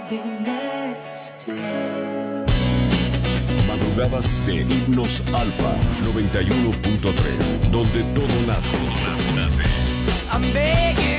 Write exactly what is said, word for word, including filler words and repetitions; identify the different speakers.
Speaker 1: be next to you.
Speaker 2: Madrugadas de Himnos Alfa noventa y uno punto tres, donde todo nace.
Speaker 1: I'm begging